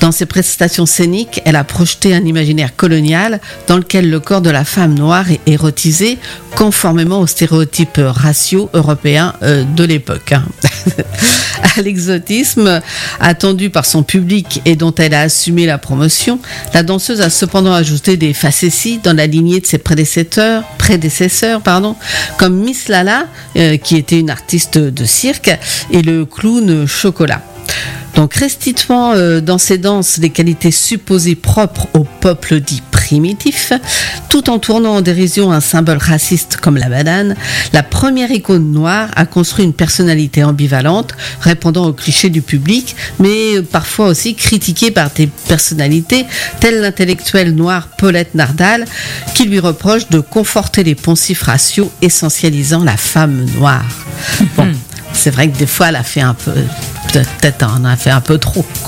Dans ses prestations scéniques, elle a projeté un imaginaire colonial dans lequel le corps de la femme noire est érotisé conformément aux stéréotypes raciaux européens de l'époque. À l'exotisme attendu par son public et dont elle a assumé la promotion, la danseuse a cependant ajouté des facéties dans la lignée de ses prédécesseurs, comme Miss Lala, qui était une artiste de cirque, et le clown Chocolat. Donc, restituant dans ses danses les qualités supposées propres au peuple dit primitif, tout en tournant en dérision un symbole raciste comme la banane, la première icône noire a construit une personnalité ambivalente, répondant aux clichés du public, mais parfois aussi critiquée par des personnalités telles l'intellectuelle noire Paulette Nardal, qui lui reproche de conforter les poncifs raciaux essentialisant la femme noire. Bon, c'est vrai que des fois, elle a fait un peu... Peut-être on a fait un peu trop, quoi.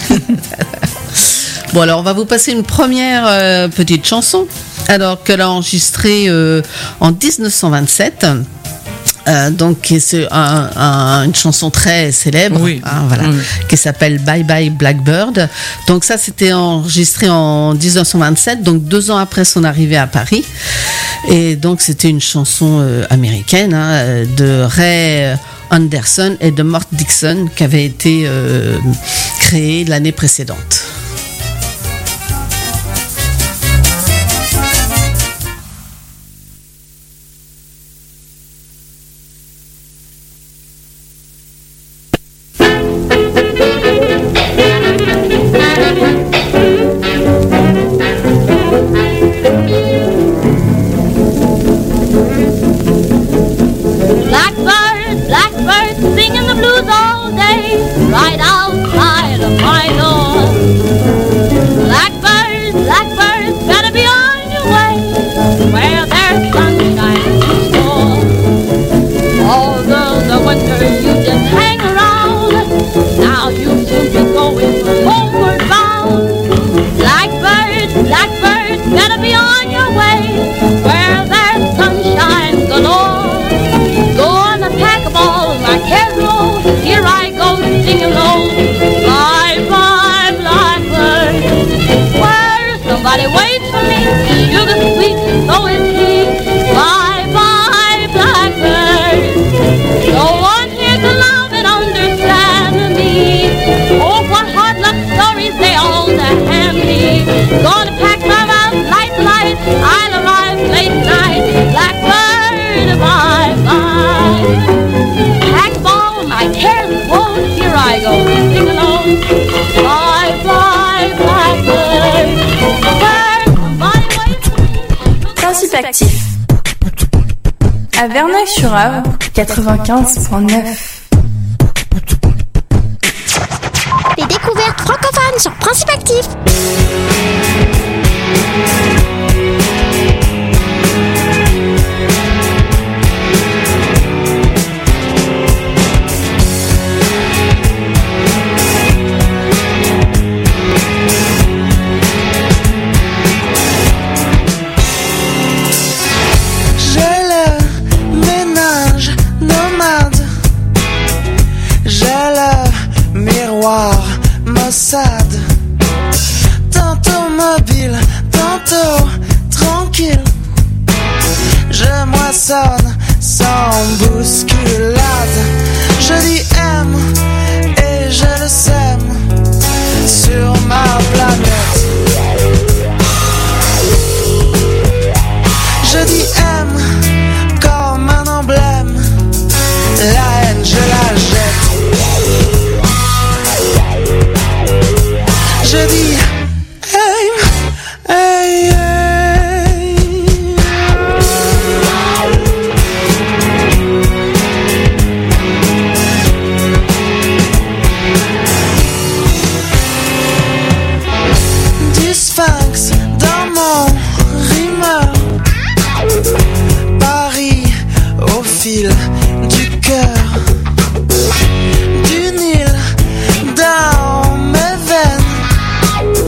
Bon, alors on va vous passer une première petite chanson, alors qu'elle a enregistrée en 1927. Donc c'est une chanson très célèbre, oui. Qui s'appelle Bye Bye Blackbird. Donc ça, c'était enregistré en 1927, donc 2 ans après son arrivée à Paris. Et donc c'était une chanson américaine de Ray Anderson et de Mort Dixon, qui avait été créée l'année précédente. À Verneuil-sur-Avre, 95.9. Les découvertes francophones sur Principe Actif. Mossad, tantôt mobile, tantôt tranquille. Je moissonne sans bousculade. Je dis aime et je le sème sur ma planète. Je dis aime comme un emblème. La haine, je la jette. Je dis hey, hey, hey. Du sphinx dans mon rimeur. Paris au fil du cœur. Du Nil dans mes veines.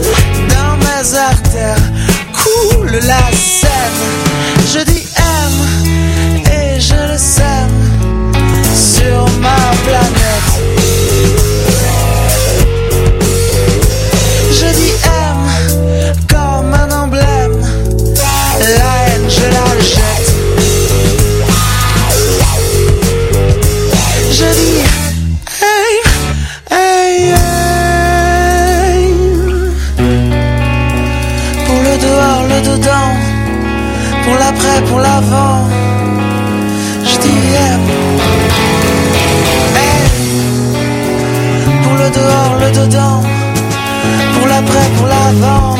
l'après, pour l'avant. Je dis M. Pour le dehors, le dedans. Pour l'après, pour l'avant.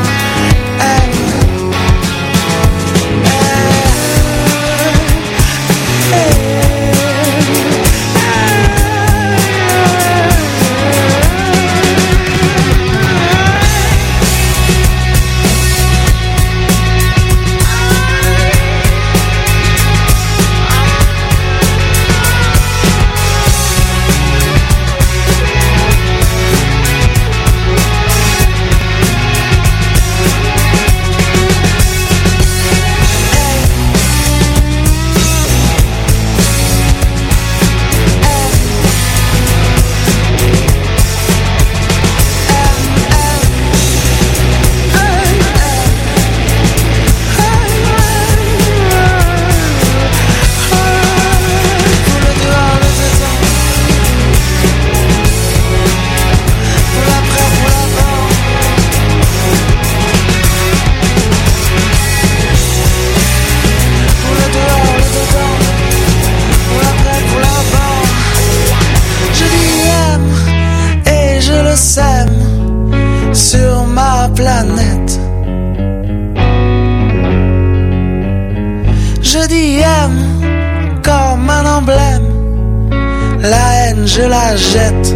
Je dis aime comme un emblème, la haine je la jette.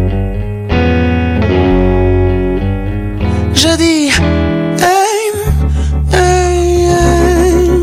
Je dis aime, aime, aime.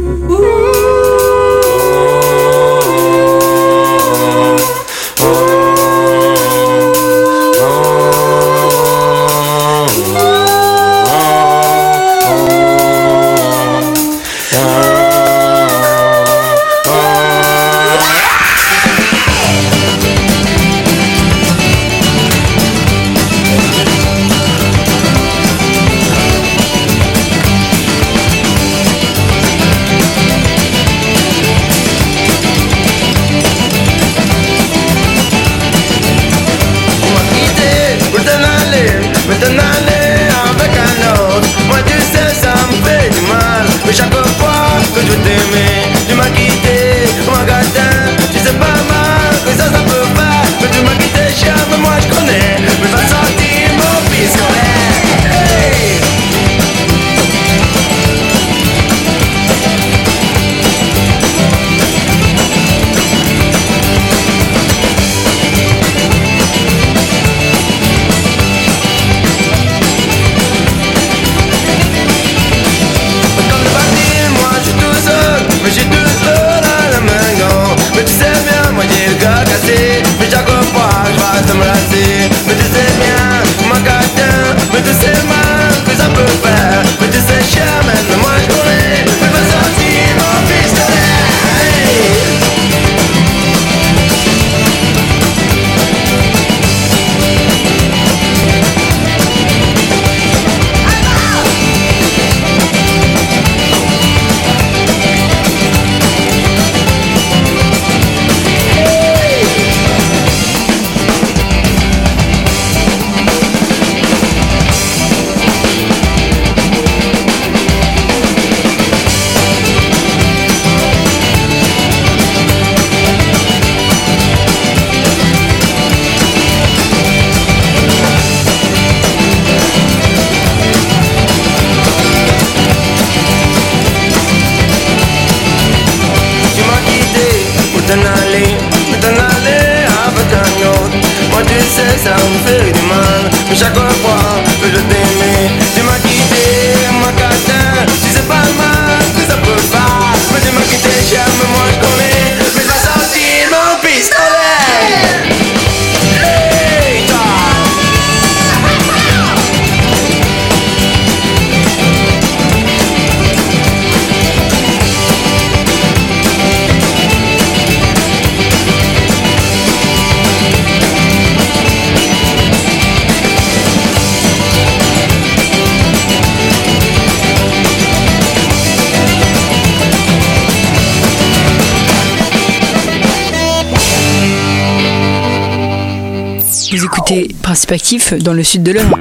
Vous écoutez Principe Actif dans le sud de l'Eure.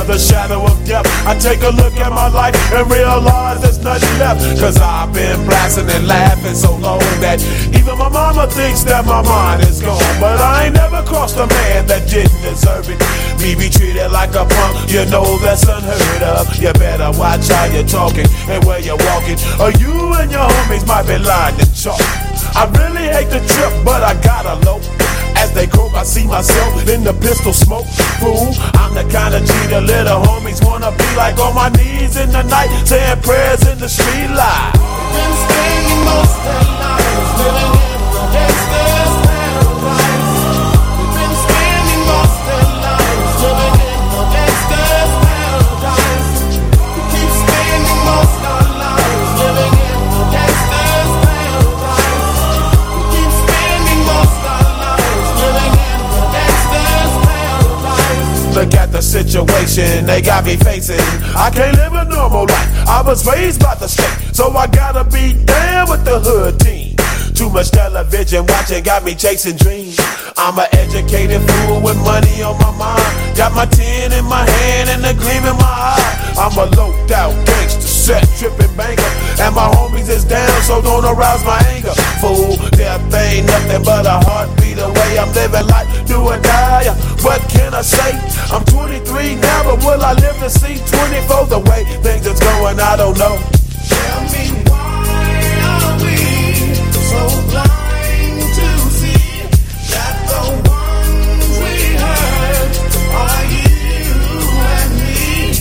of the shadow of death. I take a look at my life and realize there's nothing left. Cause I've been blasting and laughing so long that even my mama thinks that my mind is gone. But I ain't never crossed a man that didn't deserve it. Me be treated like a punk, you know that's unheard of. You better watch how you're talking and where you're walking, or you and your homies might be lying to chalk. I really hate the trip, but I gotta low. As they croak, I see myself in the pistol smoke. Fool, I'm the kind of G the little homies wanna be like, on my knees in the night, saying prayers in the street light. Been spending most of their lives living in the gangster's paradise. We've been spending most of their lives living in the gangster's paradise. We keep spending most of our lives living in the gangster's paradise. We keep spending most of our lives living in the gangster's paradise. Look at the situation they got me facing. I can't live a normal life. I was raised by the state, so I gotta be down with the hood team. Too much television watching got me chasing dreams. I'm an educated fool with money on my mind. Got my tin in my hand and a gleam in my eye. I'm a loped out gangster, set tripping banker, and my homies is down, so don't arouse my anger. Fool, death ain't nothing but a heartbeat away. I'm living life, do or die. What can I say? I'm 23 now, but will I live to see 24? The way things is going, I don't know. Tell me why are we so blind to see that the ones we hurt are you and me?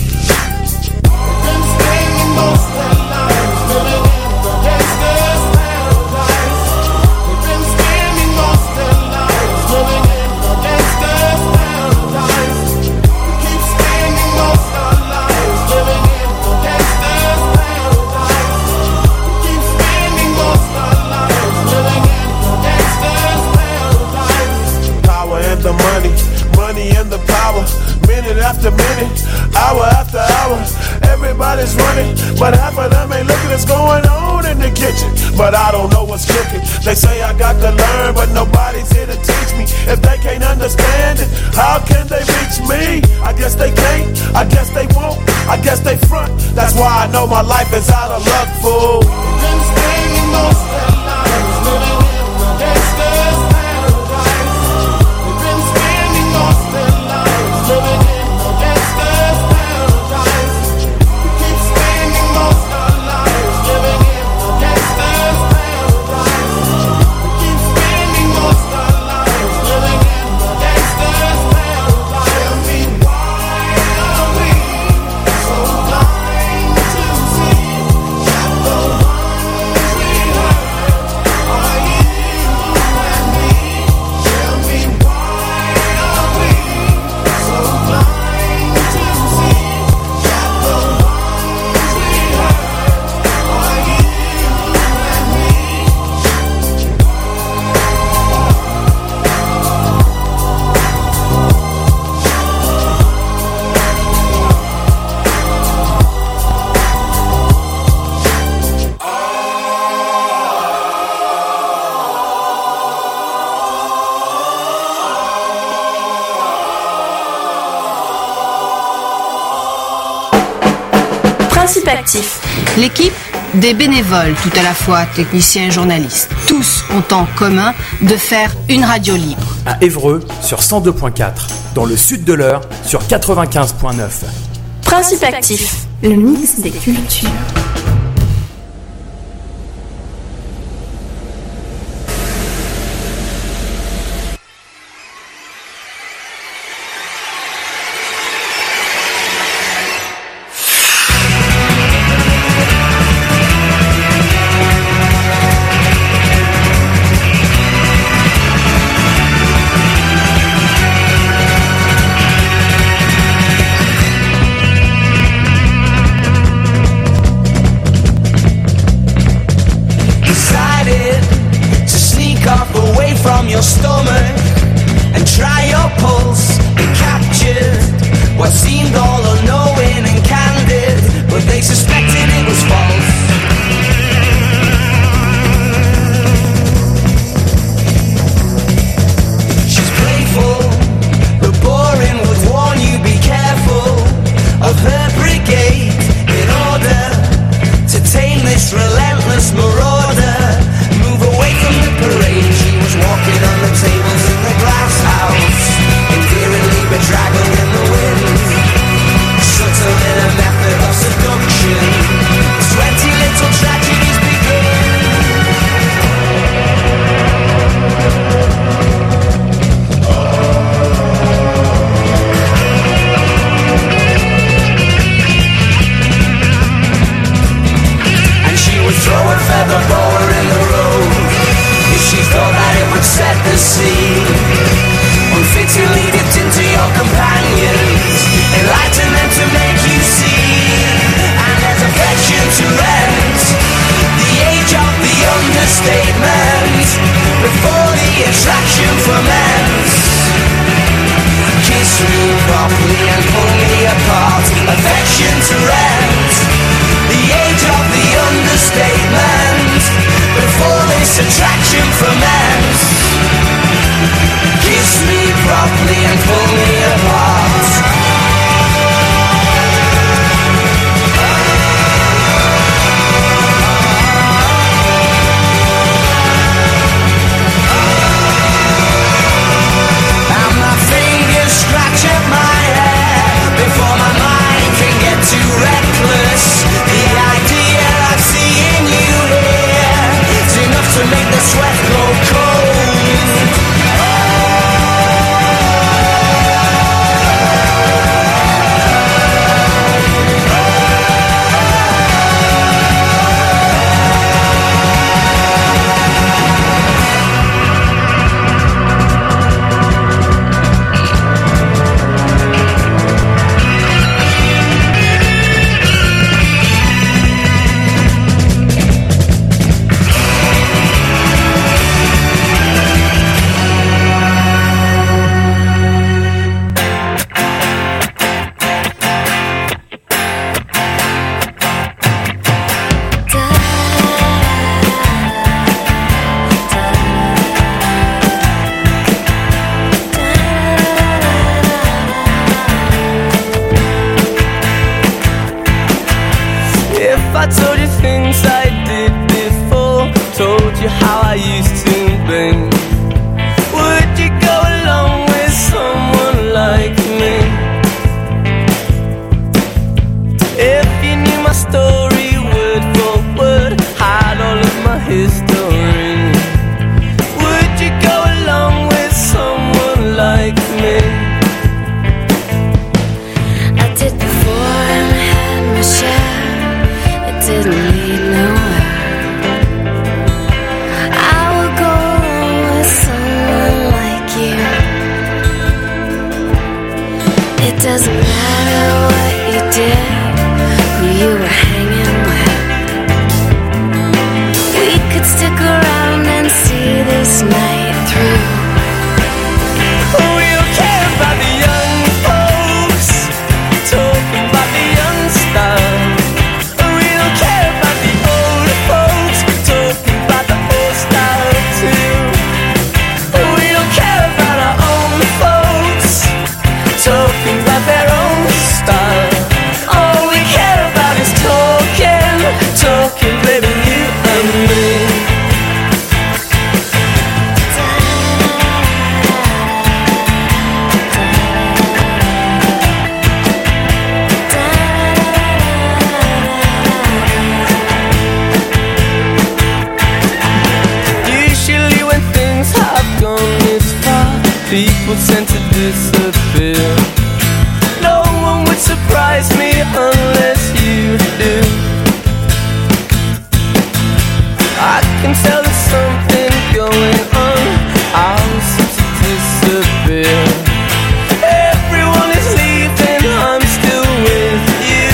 We've been spending most of our lives living in the gangster's paradise. We've been spending most of our lives living in the gangster's paradise. We keep spending most of our lives living in the gangster's paradise. We keep spending most of our lives living in the gangster's paradise. Power and the money, money and the power. Minute after minute, hour after hour, everybody's running, but half of them ain't looking what's going on in the kitchen. But I don't know what's cooking. They say I got to learn, but nobody's here to teach me. If they can't understand it, how can they reach me? I guess they can't, I guess they won't, I guess they front. That's why I know my life is out of luck, fool. We've been spending most of our lives living in the gangster's paradise. We've been spending most of our lives living in the gangster's paradise. We keep spending most of our lives living in the gangster's paradise. We keep spending most of our lives living in the gangster's paradise. Tell me why are we so blind to see that the ones we hurt are you and me? Tell me why are we so blind to see that the ones we hurt are you and me? Principe actif. L'équipe, des bénévoles, tout à la fois techniciens et journalistes. Tous ont en commun de faire une radio libre. À Évreux sur 102.4, dans le sud de l'Eure sur 95.9. Principe actif. Le mix des cultures. implements. Kiss me properly and pull me apart. And my fingers scratch at my hair before my mind can get too reckless. The idea of seeing you here is enough to make the sweat go cold. I told you things I did before, told you how I used to be, would you go along with someone like me? If you knew my story word for word, had all of my history, would you go along with someone like me? I did before and had my share. Didn't lead nowhere. I will go with someone like you. It doesn't matter what you did, who you were hanging with. We could stick around and see this night through. We don't care about the young folks, talking about the young style. People tend to disappear. No one would surprise me unless you do. I can tell there's something going on. I'll seem to disappear. Everyone is leaving, I'm still with you.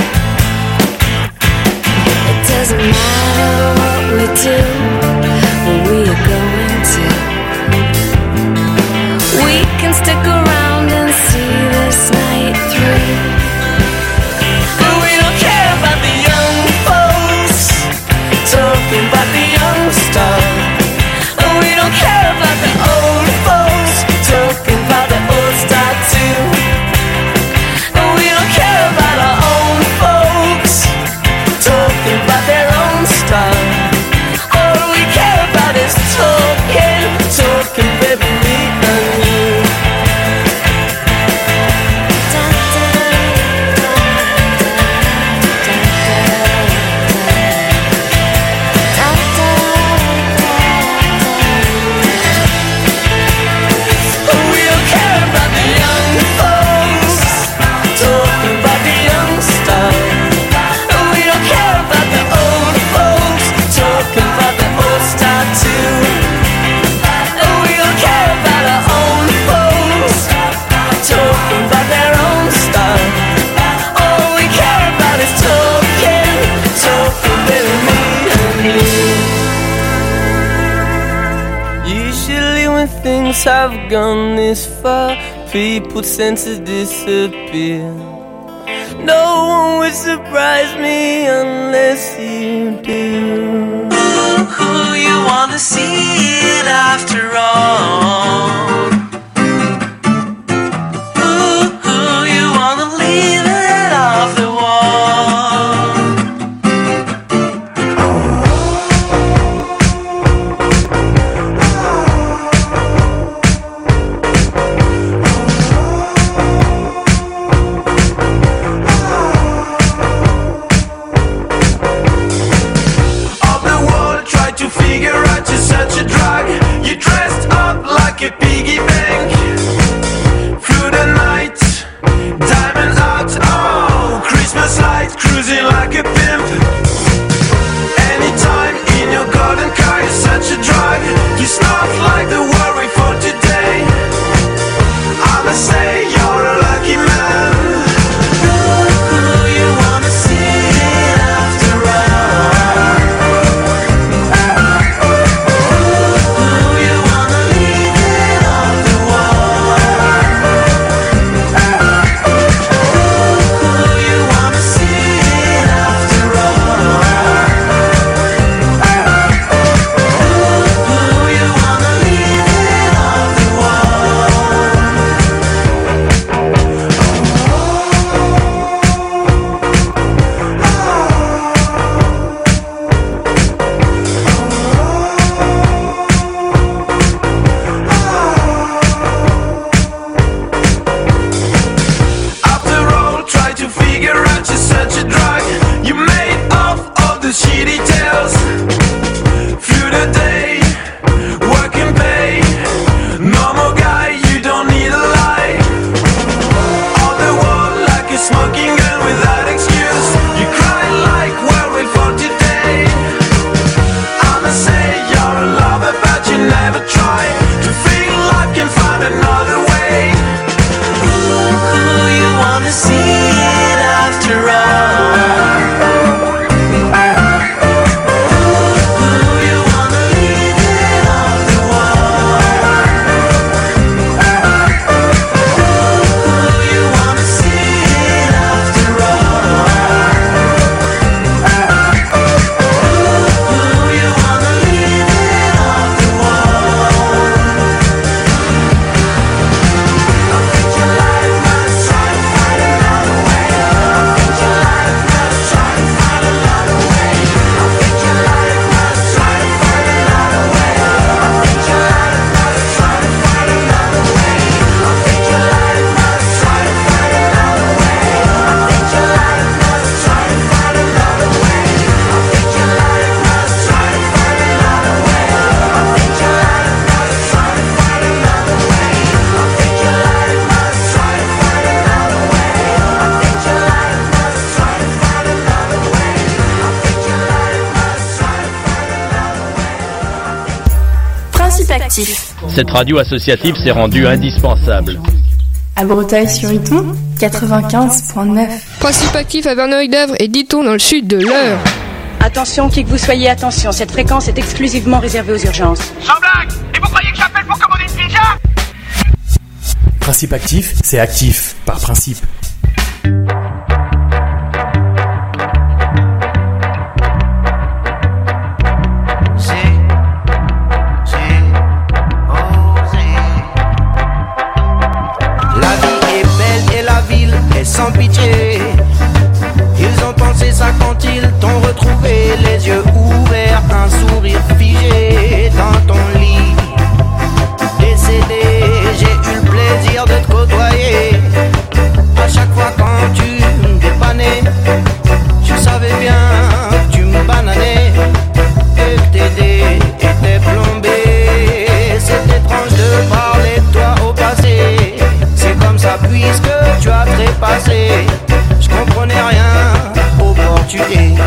It doesn't matter what we do, where we are going to. We can stick around and see this night through. But we don't care about the young folks, talking about the young style. And we don't care about the old folks, talking about the old style too. And we don't care about our own folks, talking about their own style. All we care about is talking, talking, baby, me and you. Things have gone this far, people tend to disappear. No one would surprise me unless you do. Who you wanna see? it after all? Ooh, you wanna leave it off the wall? Of the world, try to figure out you're such a drag. You dressed up like a piggy bank. Through the night, diamond out, oh, Christmas lights, cruising like a pimp. Anytime in your golden car, you're such a drag. You snort like the worry for today. I'ma say you're a lucky man. Ooh, you wanna see it after all? Ooh, you wanna leave it off the wall? Ooh, you wanna see it after all? Ooh, you wanna leave it off the wall? After all, try to figure out you're such a drag. You made off all the shitty tales. Through the day, work and pay. Normal guy, you don't need a lie. On the wall like a smoking gun without excuse. You cry like well for today. I'ma say you're a lover, but you never try to feel like you can find another way. Ooh, you wanna see it after all? Ooh, you wanna leave it off the wall? Ooh, you wanna see it after all? Ooh, you wanna leave it off the wall? I think your life must try to find another way. I think your life must try to find another way. I think your life must try to find another way. I think your life must try to find another way. I think your life must try to find another way. I think your life must try to find another way. I think your life must try to find another way. I think your life must try to find another way. I think your life must try to find another way. I think your life must try to find another way. I think your life must try to find another way. Principe actif. Cette radio associative s'est rendue indispensable. À Breteuil-sur-Iton, 95.9. Principe actif à Verneuil-d'Avre et Diton dans le sud de l'Eure. Attention, qui que vous soyez, attention, cette fréquence est exclusivement réservée aux urgences. Sans blague! Et vous croyez que j'appelle pour commander une pizza? Principe actif, c'est actif, par principe. La vie est belle et la ville est sans pitié. Ils ont pensé ça quand ils t'ont retrouvé, les yeux ouverts, un sourire figé dans ton lit. Décédé, j'ai eu le plaisir de te côtoyer. À chaque fois quand tu me dépannais, tu savais bien que tu me bananais et que tes dés étaient plombés. C'est étrange de parler de toi au passé. C'est comme ça puisque tu as trépassé. Je comprenais rien au portugais.